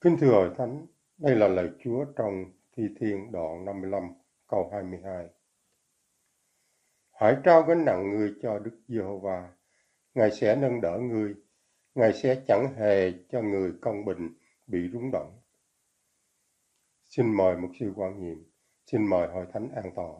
Kính thưa Hội Thánh, đây là lời Chúa trong Thi Thiên đoạn 55 câu 22. Hãy trao gánh nặng ngươi cho Đức Giê-hô-va, Ngài sẽ nâng đỡ ngươi, Ngài sẽ chẳng hề cho người công bình bị rúng động. Xin mời mục sư Quang Nhiệm, xin mời Hội Thánh an tọa.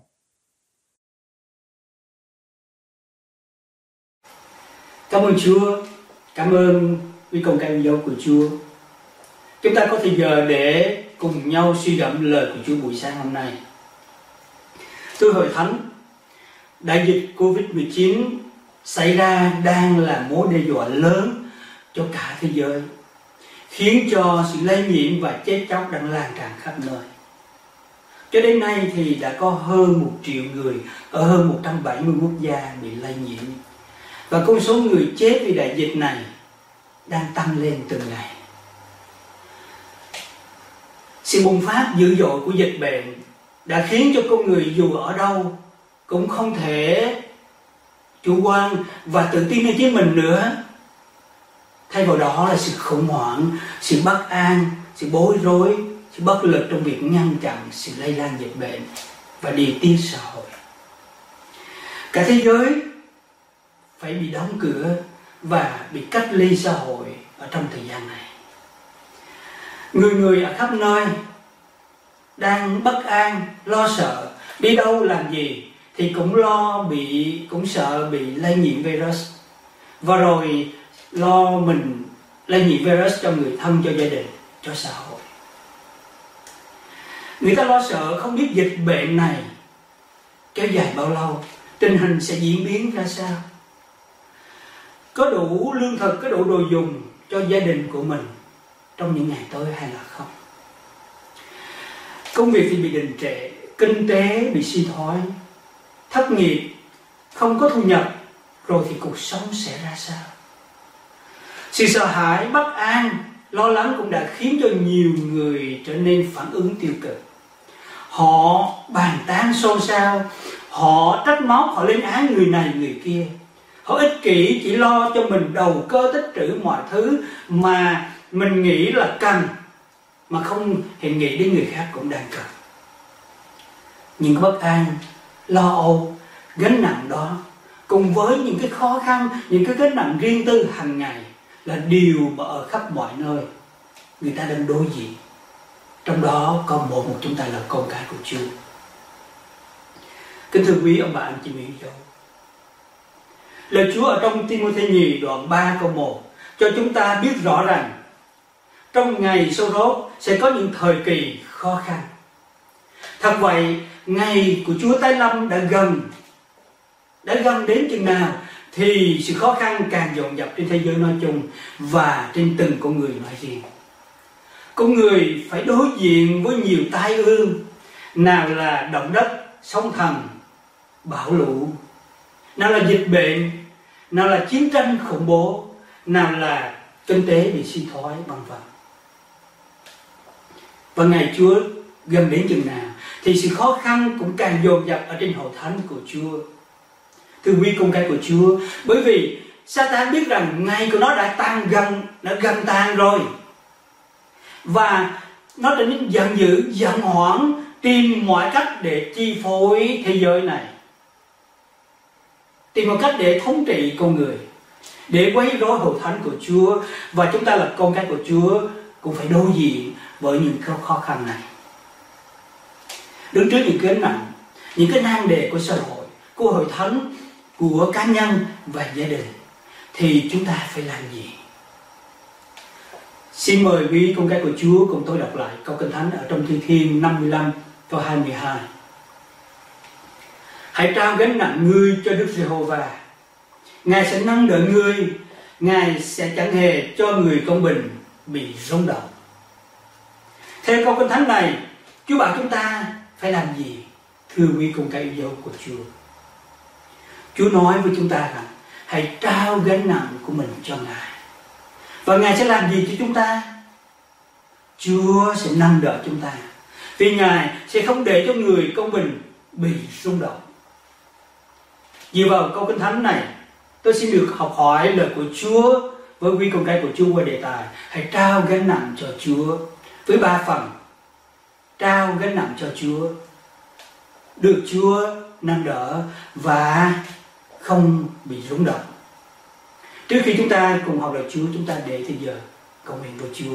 Cảm ơn Chúa, cảm ơn quý con cái yêu dấu của Chúa. Chúng ta có thời giờ để cùng nhau suy gẫm lời của Chúa buổi sáng hôm nay. Thưa Hội Thánh, đại dịch Covid-19 xảy ra đang là mối đe dọa lớn cho cả thế giới, khiến cho sự lây nhiễm và chết chóc đang lan tràn khắp nơi. Cho đến nay thì đã có hơn 1 triệu người ở hơn 170 quốc gia bị lây nhiễm. Và con số người chết vì đại dịch này đang tăng lên từng ngày. Sự bùng phát dữ dội của dịch bệnh đã khiến cho con người dù ở đâu cũng không thể chủ quan và tự tin ở chính mình nữa. Thay vào đó là sự khủng hoảng, sự bất an, sự bối rối, sự bất lực trong việc ngăn chặn sự lây lan dịch bệnh và điều tiết xã hội. Cả thế giới phải bị đóng cửa và bị cách ly xã hội ở trong thời gian này. Người ở khắp nơi đang bất an, lo sợ, đi đâu làm gì thì cũng sợ bị lây nhiễm virus, và rồi lo mình lây nhiễm virus cho người thân, cho gia đình, cho xã hội. Người ta lo sợ không biết dịch bệnh này kéo dài bao lâu, tình hình sẽ diễn biến ra sao, có đủ lương thực, có đủ đồ dùng cho gia đình của mình trong những ngày tới hay là không. Công việc thì bị đình trệ, kinh tế bị suy thoái, thất nghiệp, không có thu nhập, rồi thì cuộc sống sẽ ra sao? Sự sợ hãi, bất an, lo lắng cũng đã khiến cho nhiều người trở nên phản ứng tiêu cực. Họ bàn tán xôn xao, họ trách móc, họ lên án người này người kia. Họ ích kỷ, chỉ lo cho mình đầu cơ tích trữ mọi thứ mà mình nghĩ là cần, mà không hề nghĩ đến người khác cũng đang cần. Những bất an, lo âu, gánh nặng đó cùng với những cái khó khăn, những cái gánh nặng riêng tư hàng ngày là điều mà ở khắp mọi nơi người ta đang đối diện. Trong đó có một chúng ta là con cái của Chúa. Kính thưa quý ông bà anh chị em dấu, lời Chúa ở trong Ti-mô-thê nhì đoạn 3 câu 1 cho chúng ta biết rõ rằng trong ngày sâu rốt sẽ có những thời kỳ khó khăn. Thật vậy, ngày của Chúa tái lâm đã gần đến chừng nào thì sự khó khăn càng dồn dập trên thế giới nói chung và trên từng con người nói riêng. Con người phải đối diện với nhiều tai ương, nào là động đất, sóng thần, bão lũ, nào là dịch bệnh, nào là chiến tranh khủng bố, nào là kinh tế bị suy thoái, vân vân. Và ngày Chúa gần đến chừng nào thì sự khó khăn cũng càng dồn dập ở trên hội thánh của Chúa. Thưa quý con cái của Chúa, bởi vì Satan biết rằng ngày của nó đã gần tàn rồi, và nó trở nên giận dữ, giận hoảng, tìm mọi cách để chi phối thế giới này, tìm một cách để thống trị con người, để quấy rối hội thánh của Chúa. Và chúng ta là con cái của Chúa cũng phải đối diện với những khó khăn này. Đứng trước những cái nặng, những cái nan đề của xã hội, của hội thánh, của cá nhân và gia đình, thì chúng ta phải làm gì? Xin mời quý con cái của Chúa cùng tôi đọc lại câu Kinh Thánh ở trong Thi Thiên 55 câu 22. Hãy trao gánh nặng ngươi cho Đức Giê-hô-va, Ngài sẽ nâng đỡ ngươi, Ngài sẽ chẳng hề cho người công bình bị rung động. Theo câu Kinh Thánh này, Chúa bảo chúng ta phải làm gì? Thưa quý con cái yêu dấu của Chúa, Chúa nói với chúng ta rằng hãy trao gánh nặng của mình cho Ngài. Và Ngài sẽ làm gì cho chúng ta? Chúa sẽ nâng đỡ chúng ta, vì Ngài sẽ không để cho người công bình bị rung động. Dựa vào câu Kinh Thánh này, tôi xin được học hỏi lời của Chúa với quý con cái của Chúa qua đề tài hãy trao gánh nặng cho Chúa, với 3 phần. Trao gánh nặng cho Chúa, được Chúa nâng đỡ và không bị rung động. Trước khi chúng ta cùng học lời Chúa, chúng ta để thời giờ cầu nguyện với Chúa.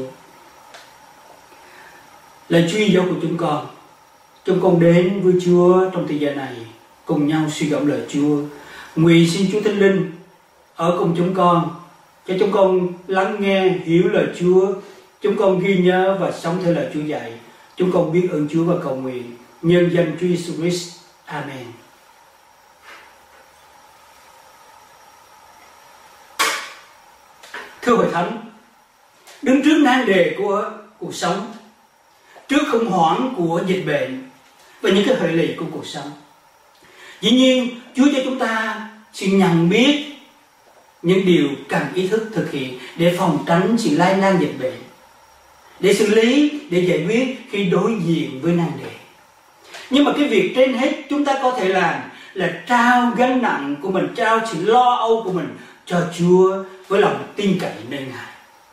Lạy Chúa yêu dấu của chúng con đến với Chúa trong thời gian này, cùng nhau suy gẫm lời Chúa. Nguyện xin Chúa Thánh Linh ở cùng chúng con, cho chúng con lắng nghe, hiểu lời Chúa, chúng con ghi nhớ và sống theo lời Chúa dạy. Chúng con biết ơn Chúa và cầu nguyện nhân danh Chúa Jesus Christ. Amen. Thưa Hội Thánh, đứng trước nan đề của cuộc sống, trước khủng hoảng của dịch bệnh và những cái hệ lụy của cuộc sống, dĩ nhiên Chúa cho chúng ta sự nhận biết những điều cần ý thức thực hiện để phòng tránh sự lây lan dịch bệnh, để xử lý, để giải quyết khi đối diện với nan đề. Nhưng mà cái việc trên hết chúng ta có thể làm là trao gánh nặng của mình, trao sự lo âu của mình cho Chúa với lòng tin cậy nơi Ngài.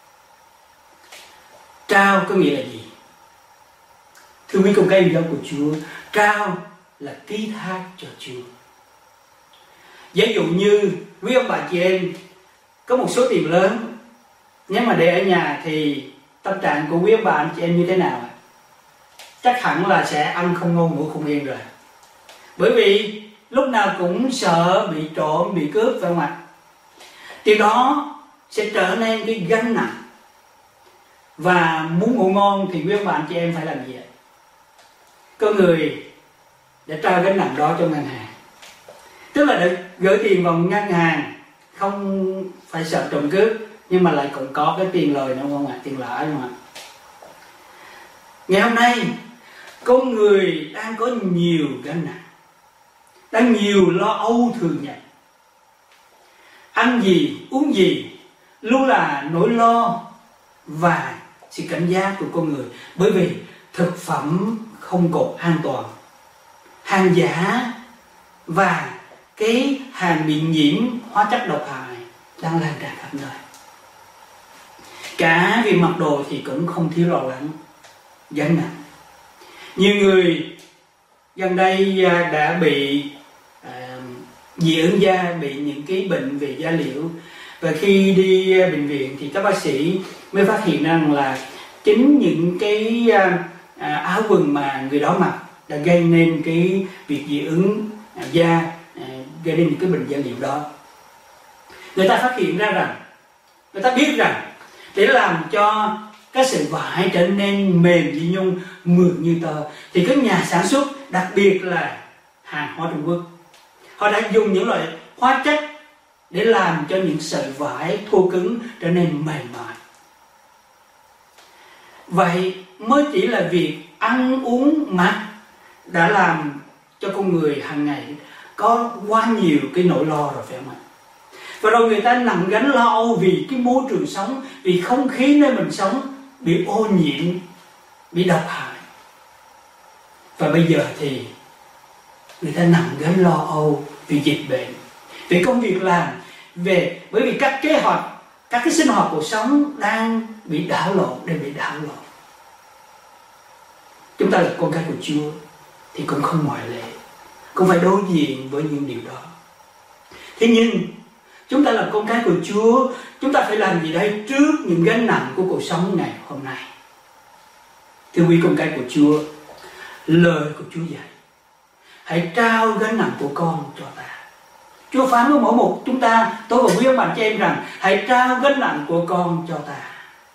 Trao có nghĩa là gì? Thưa quý con cái yêu dấu của Chúa, trao là ký thác cho Chúa. Ví dụ như quý ông bà chị em có một số tiền lớn, nhưng mà để ở nhà thì tâm trạng của quý ông bà anh chị em như thế nào? Chắc hẳn là sẽ ăn không ngon ngủ không yên rồi. Bởi vì lúc nào cũng sợ bị trộm, bị cướp, phải không ạ? Điều đó sẽ trở nên cái gánh nặng. Và muốn ngủ ngon thì quý ông bà anh chị em phải làm gì ạ? Có người đã trao gánh nặng đó cho ngân hàng, tức là để gửi tiền vào ngân hàng, không phải sợ trộm cướp, nhưng mà lại cũng có cái tiền lời nữa không ạ? Tiền lãi không ạ? Ngày hôm nay con người đang có nhiều gánh nặng, đang nhiều lo âu thường nhật. Ăn gì, uống gì luôn là nỗi lo và sự cảnh giác của con người. Bởi vì thực phẩm không còn an toàn, hàng giả và cái hàng bị nhiễm hóa chất độc hại đang lan tràn khắp nơi. Cả về mặc đồ thì cũng không thiếu lo lắng, gánh nặng. Nhiều người gần đây đã bị dị ứng da, bị những cái bệnh về da liễu, và khi đi bệnh viện thì các bác sĩ mới phát hiện rằng là chính những cái áo quần mà người đó mặc đã gây nên cái việc dị ứng da, gây nên những cái bệnh da liễu đó. Người ta phát hiện ra rằng, người ta biết rằng để làm cho các sợi vải trở nên mềm như nhung, mượt như tơ, thì các nhà sản xuất, đặc biệt là hàng hóa Trung Quốc, họ đã dùng những loại hóa chất để làm cho những sợi vải thô cứng trở nên mềm mại. Vậy mới chỉ là việc ăn uống mặc đã làm cho con người hàng ngày có quá nhiều cái nỗi lo rồi, phải không ạ? Và rồi người ta nặng gánh lo âu vì cái môi trường sống, vì không khí nơi mình sống bị ô nhiễm, bị độc hại. Và bây giờ thì người ta nặng gánh lo âu vì dịch bệnh, vì công việc làm, bởi vì các kế hoạch, các cái sinh hoạt cuộc sống đang bị đảo lộn, Chúng ta là con cái của Chúa thì cũng không ngoại lệ, cũng phải đối diện với những điều đó. Thế nhưng chúng ta là con cái của Chúa, chúng ta phải làm gì đây trước những gánh nặng của cuộc sống ngày hôm nay? Thưa quý con cái của Chúa, lời của Chúa dạy: hãy trao gánh nặng của con cho ta. Chúa phán với mỗi một chúng ta, tôi và quý ông bà chị em rằng hãy trao gánh nặng của con cho ta.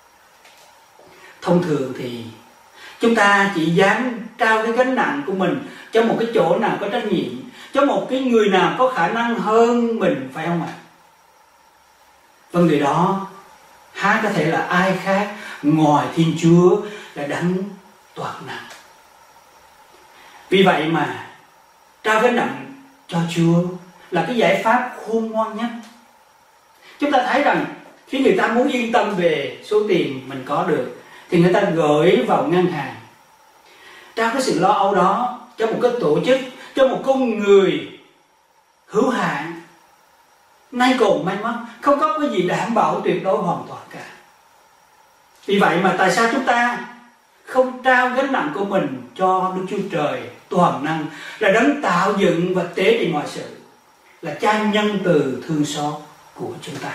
Thông thường thì chúng ta chỉ dám trao cái gánh nặng của mình cho một cái chỗ nào có trách nhiệm, cho một cái người nào có khả năng hơn mình, phải không ạ? Và người đó há có thể là ai khác ngoài Thiên Chúa là Đấng toàn năng. Vì vậy mà trao gánh nặng cho Chúa là cái giải pháp khôn ngoan nhất. Chúng ta thấy rằng khi người ta muốn yên tâm về số tiền mình có được thì người ta gửi vào ngân hàng, trao cái sự lo âu đó cho một cái tổ chức, cho một con người hữu hạn, nay còn may mắn, không có cái gì đảm bảo tuyệt đối hoàn toàn cả. Vì vậy mà tại sao chúng ta không trao gánh nặng của mình cho Đức Chúa Trời toàn năng, là đấng tạo dựng và tế trị mọi sự, là Cha nhân từ thương xót của chúng ta.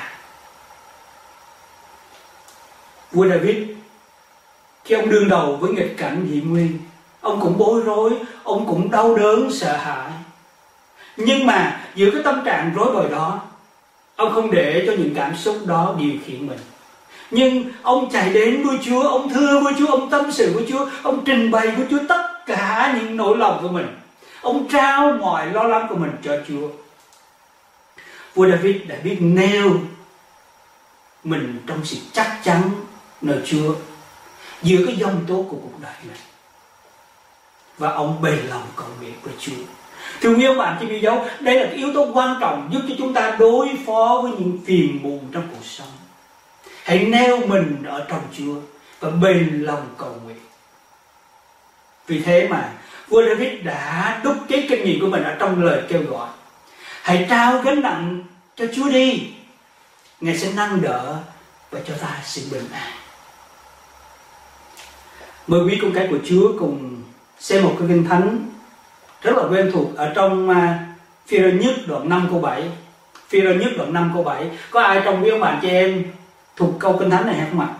Vua David, khi ông đương đầu với nghịch cảnh hiểm nguy, ông cũng bối rối, ông cũng đau đớn, sợ hãi. Nhưng mà giữa cái tâm trạng rối bời đó, ông không để cho những cảm xúc đó điều khiển mình. Nhưng ông chạy đến với Chúa, ông thưa với Chúa, ông tâm sự với Chúa, ông trình bày với Chúa tất cả những nỗi lòng của mình. Ông trao mọi lo lắng của mình cho Chúa. Vua David đã biết nêu mình trong sự chắc chắn nơi Chúa giữa cái dông tố của cuộc đời này, và ông bền lòng cầu nguyện với Chúa. Thưa quý ông bạn chị em dấu, đây là cái yếu tố quan trọng giúp cho chúng ta đối phó với những phiền muộn trong cuộc sống. Hãy neo mình ở trong Chúa và bền lòng cầu nguyện. Vì thế mà vua David đã đúc kết kinh nghiệm của mình ở trong lời kêu gọi: hãy trao gánh nặng cho Chúa đi, Ngài sẽ nâng đỡ và cho ta sự bình an. Mời quý con cái của Chúa cùng xem một cái kinh thánh rất là quen thuộc ở trong Phi-rơ nhất đoạn 5 câu 7. Phi-rơ nhất đoạn 5 câu 7. Có ai trong quý ông bạn chị em thuộc câu kinh thánh này hay không ạ?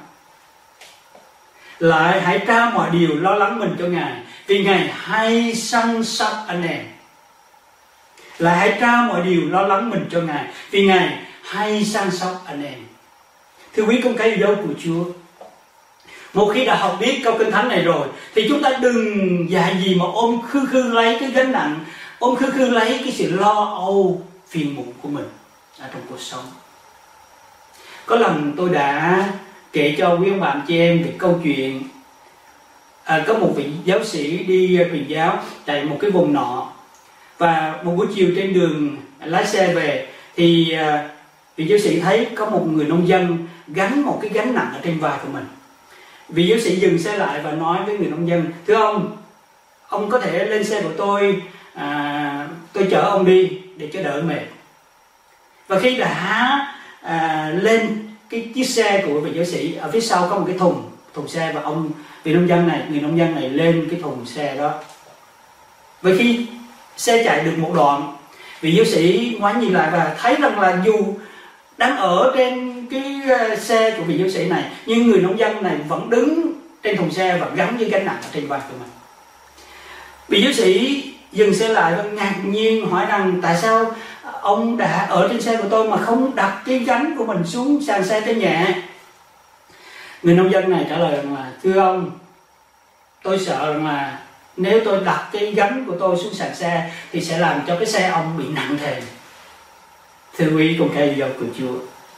Lại hãy trao mọi điều lo lắng mình cho Ngài, vì Ngài hay săn sóc anh em. Lại hãy trao mọi điều lo lắng mình cho Ngài, vì Ngài hay săn sóc anh em. Thưa quý con cái yêu dấu của Chúa, một khi đã học biết câu kinh thánh này rồi thì chúng ta đừng dạy gì mà ôm khư lấy cái gánh nặng, ôm khư lấy cái sự lo âu phiền muộn của mình ở trong cuộc sống. Có lần tôi đã kể cho quý ông bạn chị em về câu chuyện có một vị giáo sĩ đi truyền giáo tại một cái vùng nọ, và một buổi chiều trên đường lái xe về thì vị giáo sĩ thấy có một người nông dân gánh một cái gánh nặng ở trên vai của mình. Vị giáo sĩ dừng xe lại và nói với người nông dân: thưa ông có thể lên xe của tôi chở ông đi để cho đỡ mệt. Và khi đã lên cái chiếc xe của vị giáo sĩ, ở phía sau có một cái thùng xe, và người nông dân này lên cái thùng xe đó. Và khi xe chạy được một đoạn, vị giáo sĩ ngoái nhìn lại và thấy rằng là dù đang ở trên cái xe của vị giáo sĩ này, nhưng người nông dân này vẫn đứng trên thùng xe và gánh với gánh nặng ở trên vai của mình. Vị giáo sĩ dừng xe lại và ngạc nhiên hỏi rằng: tại sao ông đã ở trên xe của tôi mà không đặt cái gánh của mình xuống sàn xe cho nhẹ? Người nông dân này trả lời rằng là: thưa ông, tôi sợ rằng là nếu tôi đặt cái gánh của tôi xuống sàn xe thì sẽ làm cho cái xe ông bị nặng thêm. Thưa quý con cái yêu của Chúa,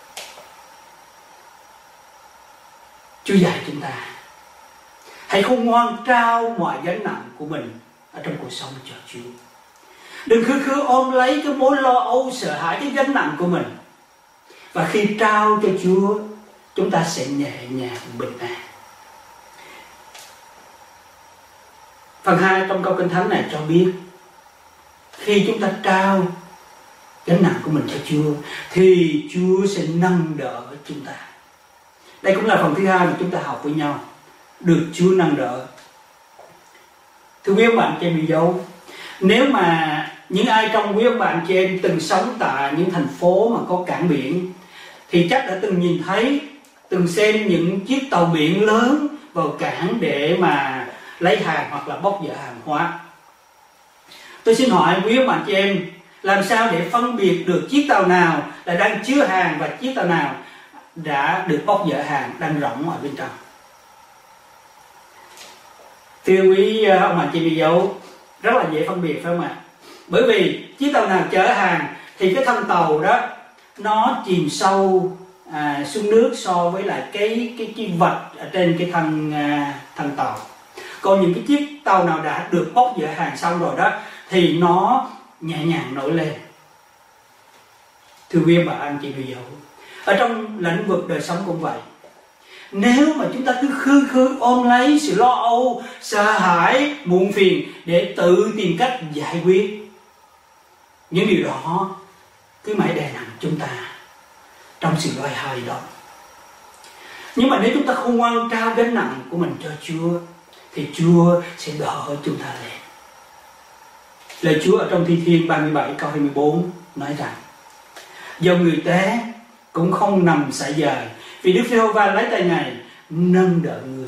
Chúa dạy chúng ta hãy khôn ngoan trao mọi gánh nặng của mình ở trong cuộc sống cho Chúa. Đừng cứ ôm lấy cái mối lo âu sợ hãi, cái gánh nặng của mình. Và khi trao cho Chúa, chúng ta sẽ nhẹ nhàng bình an. Phần 2 trong câu kinh thánh này cho biết, khi chúng ta trao gánh nặng của mình cho Chúa thì Chúa sẽ nâng đỡ chúng ta. Đây cũng là phần thứ 2 mà chúng ta học với nhau, được Chúa nâng đỡ. Thưa quý ông bạn chị em yêu dấu, nếu mà những ai trong quý ông bạn chị em từng sống tại những thành phố mà có cảng biển thì chắc đã từng nhìn thấy, từng xem những chiếc tàu biển lớn vào cảng để mà lấy hàng hoặc là bốc dỡ hàng hóa. Tôi xin hỏi quý ông bạn chị em, làm sao để phân biệt được chiếc tàu nào là đang chứa hàng và chiếc tàu nào đã được bốc dỡ hàng đang rỗng ở bên trong? Thưa quý ông bà chị em dấu, rất là dễ phân biệt phải không ạ? Bởi vì chiếc tàu nào chở hàng thì cái thân tàu đó nó chìm sâu xuống nước so với lại cái vạch ở trên cái thân tàu. Còn những cái chiếc tàu nào đã được bốc dỡ hàng xong rồi đó thì nó nhẹ nhàng nổi lên. Thưa quý bà anh chị em dấu, ở trong lĩnh vực đời sống cũng vậy. Nếu mà chúng ta cứ khư ôm lấy sự lo âu, sợ hãi, muộn phiền để tự tìm cách giải quyết, những điều đó cứ mãi đè nặng chúng ta trong sự loay hoay đó. Nhưng mà nếu chúng ta không ngoan trao gánh nặng của mình cho Chúa, thì Chúa sẽ đỡ chúng ta lên. Lời Chúa ở trong Thi Thiên 37 câu 24 nói rằng: dầu người té cũng không nằm sải dài, vì Đức Giê-hô-va lấy tay Ngài nâng đỡ người.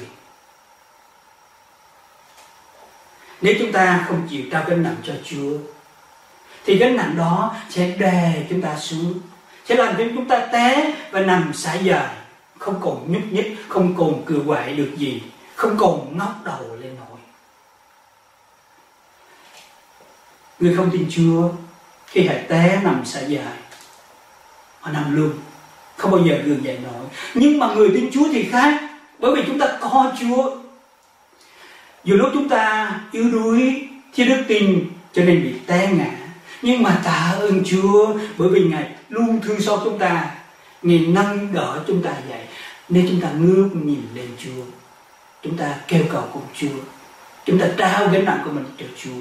Nếu chúng ta không chịu trao gánh nặng cho Chúa, thì gánh nặng đó sẽ đè chúng ta xuống, sẽ làm cho chúng ta té và nằm sải dài, không còn nhúc nhích, không còn cựa quậy được gì, không còn ngóc đầu lên nổi. Người không tin Chúa, khi họ té nằm sải dài, họ nằm luôn, không bao giờ gượng dậy nổi. Nhưng mà người tin Chúa thì khác, bởi vì chúng ta có Chúa. Dù lúc chúng ta yếu đuối, thiếu đức tin cho nên bị té ngã, nhưng mà tạ ơn Chúa, bởi vì Ngài luôn thương xót chúng ta, Ngài nâng đỡ chúng ta dậy. Nếu chúng ta ngước nhìn lên Chúa, chúng ta kêu cầu cùng Chúa, chúng ta trao gánh nặng của mình cho Chúa.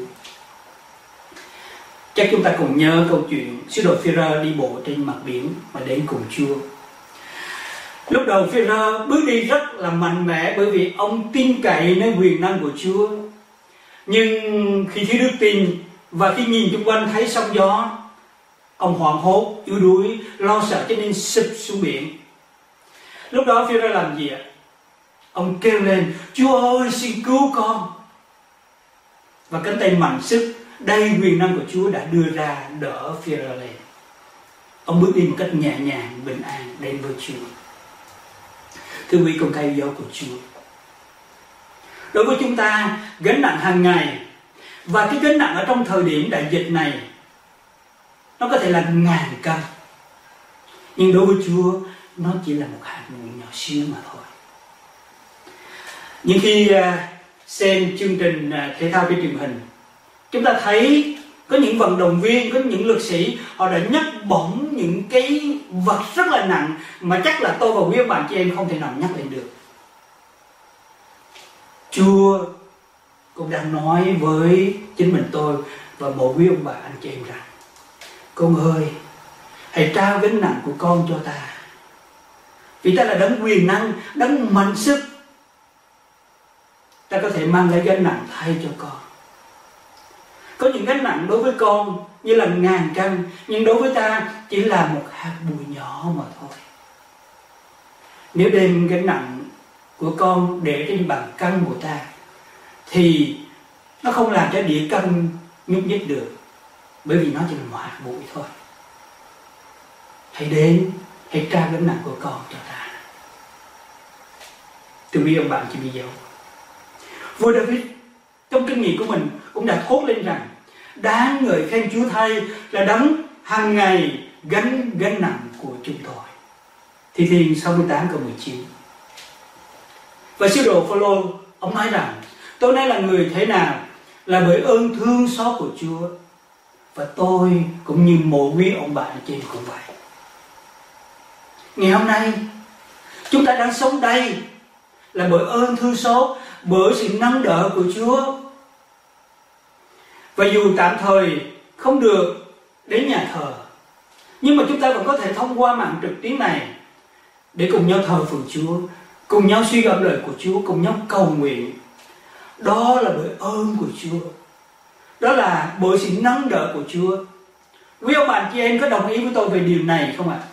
Chắc chúng ta cùng nhớ câu chuyện sứ đồ Phi-rơ đi bộ trên mặt biển mà đến cùng Chúa. Lúc đầu Phi-rơ bước đi rất là mạnh mẽ, bởi vì ông tin cậy nơi quyền năng của Chúa. Nhưng khi thiếu đức tin và khi nhìn xung quanh thấy sóng gió, ông hoảng hốt, yếu đuối, lo sợ cho nên sụp xuống biển. Lúc đó Phi-rơ làm gì ạ? Ông kêu lên: Chúa ơi, xin cứu con. Và cánh tay mạnh sức đầy quyền năng của Chúa đã đưa ra đỡ Phi-rơ lên. Ông bước đi một cách nhẹ nhàng, bình an đến với Chúa. Thưa quý con cái yêu dấu của Chúa, đối với chúng ta, gánh nặng hàng ngày và cái gánh nặng ở trong thời điểm đại dịch này, nó có thể là ngàn cân, nhưng đối với Chúa nó chỉ là một hạt bụi nhỏ xíu mà thôi. Nhưng khi xem chương trình thể thao trên truyền hình, chúng ta thấy có những vận động viên, có những lực sĩ, họ đã nhấc bổng những cái vật rất là nặng mà chắc là tôi và quý ông bạn chị em không thể nào nhấc lên được. Chúa cũng đang nói với chính mình tôi và mỗi quý ông bà anh chị em rằng: con ơi, hãy trao gánh nặng của con cho ta, vì ta là đấng quyền năng, đấng mạnh sức, ta có thể mang lấy gánh nặng thay cho con. Có những gánh nặng đối với con như là ngàn cân, nhưng đối với ta chỉ là một hạt bụi nhỏ mà thôi. Nếu đem gánh nặng của con để trên bàn cân của ta, thì nó không làm cho đĩa cân nhúc nhích được, bởi vì nó chỉ là một hạt bụi thôi. Hãy đến, hãy trao gánh nặng của con cho ta. Từ bi ông bạn chị bị dấu, vua David trong kinh nghiệm của mình cũng đã thốt lên rằng: đáng ngợi khen Chúa thay là đấng hàng ngày gánh nặng của chúng tôi. Thi Thiên 68 câu 19. Và sứ đồ Phô-lô ông nói rằng: tôi nay là người thế nào là bởi ơn thương xót của Chúa, và tôi cũng như mỗi quý ông bạn trên cũng vậy. Ngày hôm nay chúng ta đang sống đây là bởi ơn thương xót, bởi sự nâng đỡ của Chúa. Và dù tạm thời không được đến nhà thờ, nhưng mà chúng ta vẫn có thể thông qua mạng trực tuyến này để cùng nhau thờ phượng Chúa, cùng nhau suy gẫm lời của Chúa, cùng nhau cầu nguyện. Đó là bởi ơn của Chúa, đó là bởi sự nâng đỡ của Chúa. Quý ông bạn chị em có đồng ý với tôi về điều này không ạ?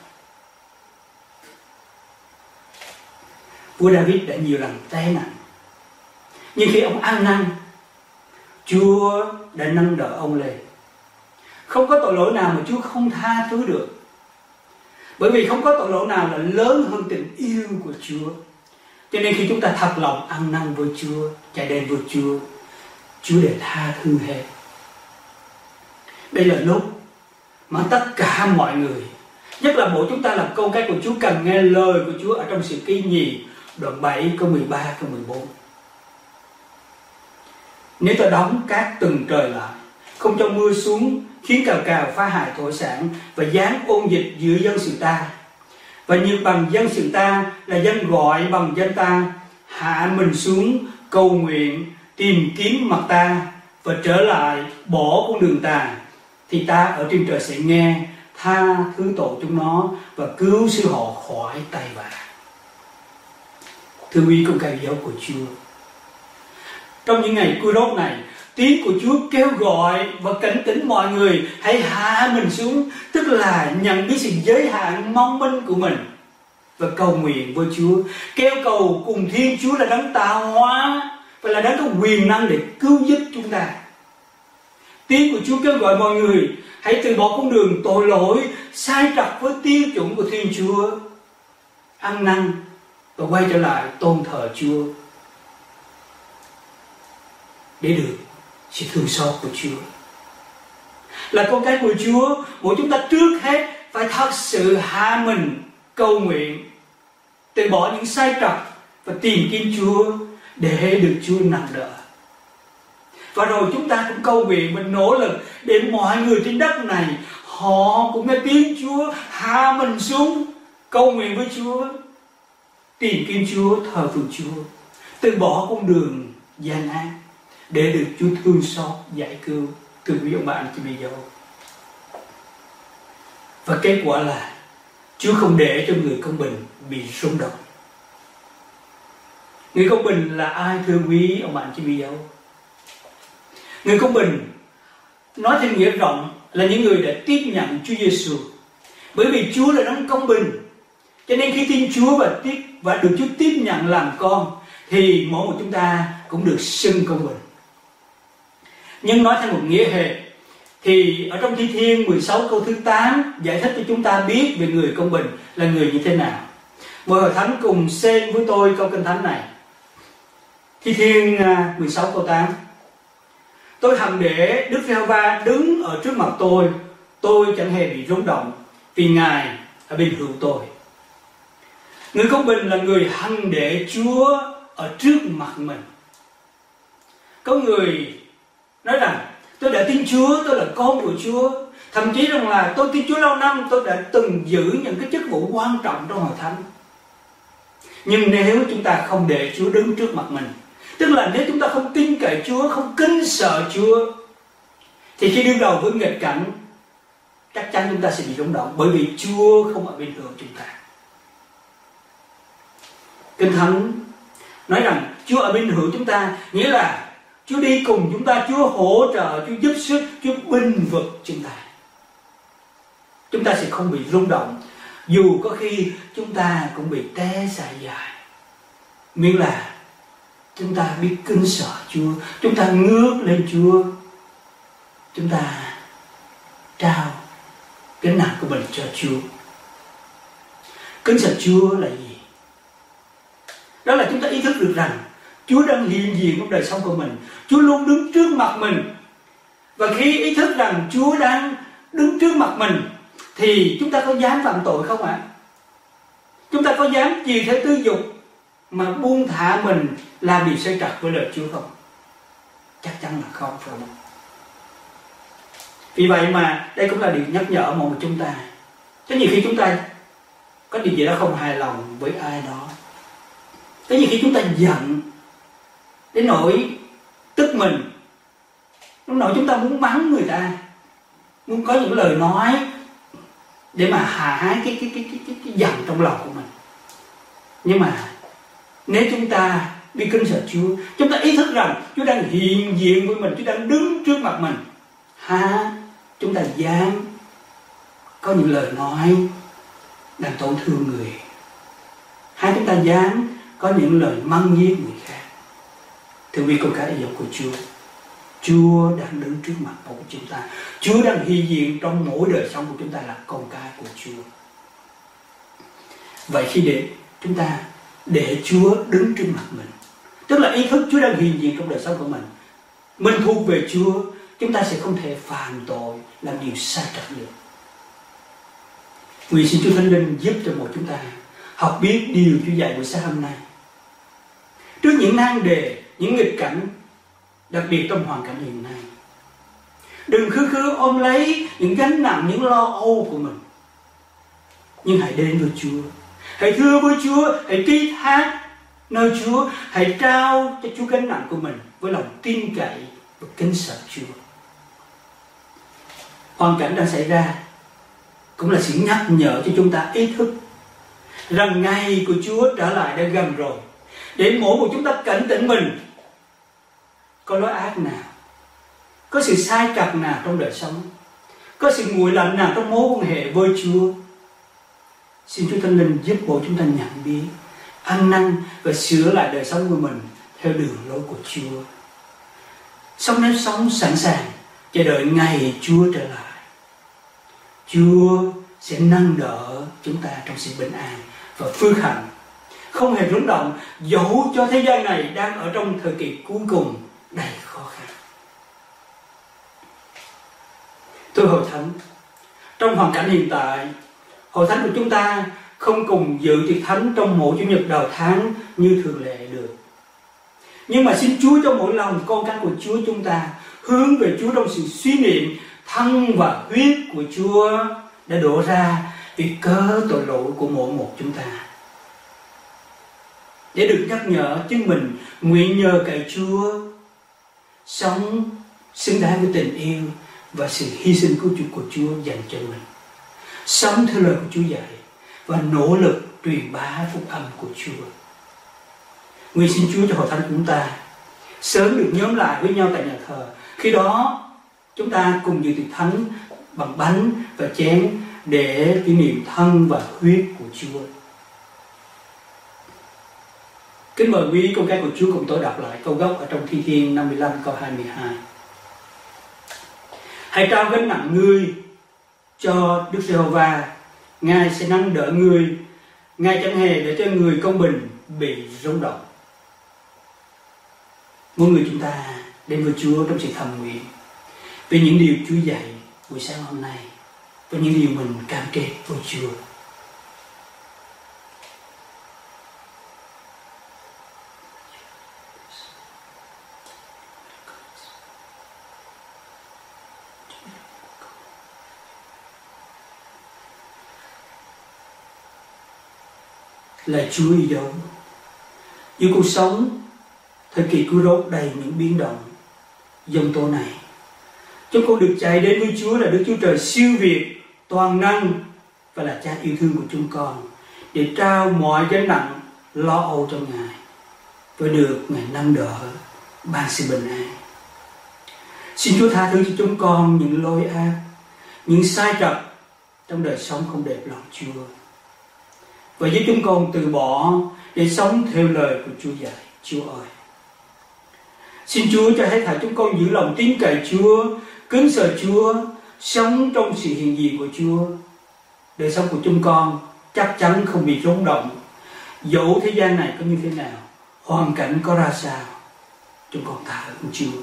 Vua David đã nhiều lần té nặng, nhưng khi ông ăn năn, Chúa đã nâng đỡ ông lên. Không có tội lỗi nào mà Chúa không tha thứ được, bởi vì không có tội lỗi nào là lớn hơn tình yêu của Chúa. Cho nên khi chúng ta thật lòng ăn năn với Chúa, chạy đến với Chúa, Chúa để tha thứ hết. Đây là lúc mà tất cả mọi người, nhất là mỗi chúng ta là con cái của Chúa, cần nghe lời của Chúa ở trong Sử Ký Nhì đoạn 7 câu 13 câu 14. Nếu ta đóng các tầng trời lại, không cho mưa xuống, khiến cào cào phá hại thổ sản, và giáng ôn dịch giữa dân sự ta, và như bằng dân sự ta là dân gọi bằng danh ta, hạ mình xuống cầu nguyện, tìm kiếm mặt ta, và trở lại bỏ con đường tà, thì ta ở trên trời sẽ nghe, tha thứ tội chúng nó và cứu xứ họ khỏi tay vạ. Thưa quý con cái dấu của Chúa, trong những ngày cuối đốt này, tiếng của Chúa kêu gọi và cảnh tỉnh mọi người hãy hạ mình xuống, tức là nhận biết sự giới hạn mong manh của mình và cầu nguyện với Chúa, kêu cầu cùng Thiên Chúa là đấng tạo hóa và là đấng có quyền năng để cứu giúp chúng ta. Tiếng của Chúa kêu gọi mọi người hãy từ bỏ con đường tội lỗi, sai trật với tiêu chuẩn của Thiên Chúa, ăn năn và quay trở lại tôn thờ Chúa để được sự thương xót của Chúa. Là con cái của Chúa, mỗi chúng ta trước hết phải thật sự hạ mình cầu nguyện, từ bỏ những sai trật và tìm kiếm Chúa để được Chúa nâng đỡ. Và rồi chúng ta cũng cầu nguyện và nỗ lực để mọi người trên đất này họ cũng nghe tiếng Chúa, hạ mình xuống cầu nguyện với Chúa, tìm kiếm Chúa, thờ phượng Chúa, từ bỏ con đường gian ác để được Chúa thương xót giải cứu. Thưa quý ông bà anh chị em dâu, và kết quả là Chúa không để cho người công bình bị rung động. Người công bình là ai thưa quý ông bà anh chị em dâu? Người công bình nói theo nghĩa rộng là những người đã tiếp nhận Chúa Giêsu. Bởi vì Chúa là đấng công bình, cho nên khi tin Chúa và được Chúa tiếp nhận làm con thì mỗi một chúng ta cũng được xưng công bình. Nhưng nói theo một nghĩa hề thì ở trong Thi Thiên 16 câu thứ 8 giải thích cho chúng ta biết về người công bình là người như thế nào. Mời hội thánh cùng xem với tôi câu kinh thánh này. Thi Thiên 16 câu 8: Tôi hằng để Đức Giê-hô-va đứng ở trước mặt tôi chẳng hề bị rung động, vì Ngài ở bên hữu tôi. Người công bình là người hằng để Chúa ở trước mặt mình. Có người nói rằng tôi đã tin Chúa, tôi là con của Chúa, thậm chí rằng là tôi tin Chúa lâu năm, tôi đã từng giữ những cái chức vụ quan trọng trong hội thánh. Nhưng nếu chúng ta không để Chúa đứng trước mặt mình, tức là nếu chúng ta không tin cậy Chúa, không kính sợ Chúa, thì khi đương đầu với nghịch cảnh, chắc chắn chúng ta sẽ bị rung động, bởi vì Chúa không ở bên hữu chúng ta. Kinh Thánh nói rằng Chúa ở bên hữu chúng ta, nghĩa là Chúa đi cùng chúng ta, Chúa hỗ trợ, Chúa giúp sức, Chúa bênh vực chúng ta. Chúng ta sẽ không bị rung động, dù có khi chúng ta cũng bị té xài dài. Miễn là chúng ta biết kính sợ Chúa, chúng ta ngước lên Chúa, chúng ta trao cái nặng của mình cho Chúa. Kính sợ Chúa là gì? Đó là chúng ta ý thức được rằng Chúa đang hiện diện trong đời sống của mình, Chúa luôn đứng trước mặt mình. Và khi ý thức rằng Chúa đang đứng trước mặt mình thì chúng ta có dám phạm tội không ạ? Chúng ta có dám chiều theo tư dục mà buông thả mình làm điều sai trật với lời Chúa không? Chắc chắn là không, phải không? Vì vậy mà đây cũng là điều nhắc nhở mọi người chúng ta. Có nhiều khi chúng ta có điều gì đó không hài lòng với ai đó, có nhiều khi chúng ta giận đến nỗi tức mình, đến nỗi chúng ta muốn mắng người ta, muốn có những lời nói để mà hạ cái giận trong lòng của mình. Nhưng mà nếu chúng ta biết kính sợ Chúa, chúng ta ý thức rằng Chúa đang hiện diện với mình, Chúa đang đứng trước mặt mình, chúng ta dám có những lời nói làm tổn thương người, chúng ta dám có những lời mắng nhiếc người khác. Thưa quý con cái yêu của Chúa, Chúa đang đứng trước mặt của chúng ta, Chúa đang hiện diện trong mỗi đời sống của chúng ta là con cái của Chúa. Vậy khi để chúng ta để Chúa đứng trước mặt mình, tức là ý thức Chúa đang hiện diện trong đời sống của mình thuộc về Chúa, chúng ta sẽ không thể phạm tội, làm điều sai trật được. Nguyện xin Chúa Thánh Linh giúp cho mỗi chúng ta học biết điều Chúa dạy buổi sáng hôm nay. Trước những nan đề, những nghịch cảnh, đặc biệt trong hoàn cảnh hiện nay, đừng khư ôm lấy những gánh nặng, những lo âu của mình, nhưng hãy đến với Chúa, hãy thưa với Chúa, hãy tri thác nơi Chúa, hãy trao cho Chúa gánh nặng của mình với lòng tin cậy và kính sợ Chúa. Hoàn cảnh đang xảy ra cũng là sự nhắc nhở cho chúng ta ý thức rằng ngày của Chúa trở lại đã gần rồi, để mỗi một chúng ta cảnh tỉnh mình có lối ác nào, có sự sai trật nào trong đời sống, có sự nguội lạnh nào trong mối quan hệ với Chúa. Xin Chúa Thánh Linh giúp bộ chúng ta nhận biết, ăn năn và sửa lại đời sống của mình theo đường lối của Chúa. Sống nếp sống sẵn sàng chờ đợi ngày Chúa trở lại. Chúa sẽ nâng đỡ chúng ta trong sự bình an và phước hạnh, không hề rúng động, dẫu cho thế gian này đang ở trong thời kỳ cuối cùng đầy khó khăn. Thưa Hội Thánh, trong hoàn cảnh hiện tại, Hội Thánh của chúng ta không cùng dự tiệc thánh trong mỗi Chủ nhật đầu tháng như thường lệ được. Nhưng mà xin Chúa cho mỗi lòng con cái của Chúa chúng ta hướng về Chúa trong sự suy niệm thân và huyết của Chúa đã đổ ra vì cớ tội lỗi của mỗi một chúng ta. Để được nhắc nhở chính mình nguyện nhờ cậy Chúa sống xứng đáng với tình yêu và sự hy sinh cứu chuộc của Chúa dành cho mình, sống theo lời của Chúa dạy và nỗ lực truyền bá phúc âm của Chúa. Nguyện xin Chúa cho Hội Thánh chúng ta sớm được nhóm lại với nhau tại nhà thờ. Khi đó chúng ta cùng dự tiệc thánh bằng bánh và chén để kỷ niệm thân và huyết của Chúa. Kính mời quý con cái của Chúa cùng tôi đọc lại câu gốc ở trong Thi Thiên 55 câu 22. Hãy trao gánh nặng ngươi cho Đức Giê-hô-va, Ngài sẽ nâng đỡ ngươi, Ngài chẳng hề để cho người công bình bị rung động. Mỗi người chúng ta đến với Chúa trong sự thầm nguyện về những điều Chúa dạy buổi sáng hôm nay và những điều mình cam kết với Chúa. Là Chúa yêu dấu giữa cuộc sống thời kỳ cứu rốt đầy những biến động giông tố này. Chúng con được chạy đến với Chúa là Đức Chúa Trời siêu việt, toàn năng và là Cha yêu thương của chúng con, để trao mọi gánh nặng lo âu cho Ngài và được Ngài nâng đỡ ban sự bình an. Xin Chúa tha thứ cho chúng con những lỗi ác, những sai trật trong đời sống không đẹp lòng Chúa, và giúp chúng con từ bỏ để sống theo lời của Chúa dạy. Chúa ơi, xin Chúa cho hết thảy chúng con giữ lòng tín cậy Chúa, kính sợ Chúa, sống trong sự hiện diện của Chúa. Đời sống của chúng con chắc chắn không bị rung động, dẫu thế gian này có như thế nào, hoàn cảnh có ra sao. Chúng con tạ ơn Chúa.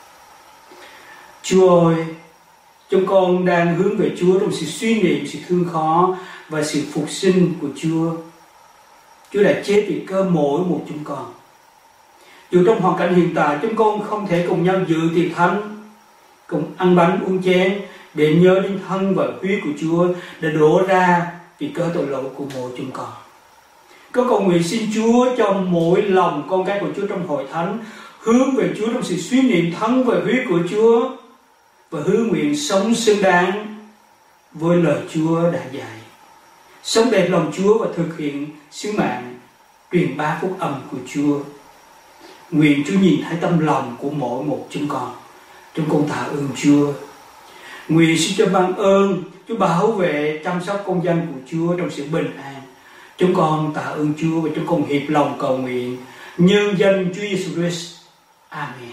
Chúa ơi, chúng con đang hướng về Chúa trong sự suy niệm sự thương khó và sự phục sinh của Chúa. Chúa đã chết vì cơ mỗi một chúng con. Dù trong hoàn cảnh hiện tại chúng con không thể cùng nhau dự tiệc thánh, cùng ăn bánh uống chén để nhớ đến thân và huyết của Chúa đã đổ ra vì cớ tội lỗi của mỗi chúng con. Con cầu nguyện xin Chúa cho mỗi lòng con cái của Chúa trong hội thánh hướng về Chúa trong sự suy niệm thân và huyết của Chúa, và hứa nguyện sống xứng đáng với lời Chúa đã dạy, sống đẹp lòng Chúa và thực hiện sứ mạng truyền bá phúc âm của Chúa. Nguyện Chúa nhìn thấy tâm lòng của mỗi một chúng con tạ ơn Chúa. Nguyện xin cho ban ơn Chúa bảo vệ chăm sóc công dân của Chúa trong sự bình an. Chúng con tạ ơn Chúa và chúng con hiệp lòng cầu nguyện nhân danh Chúa Giêsu Christ. Amen.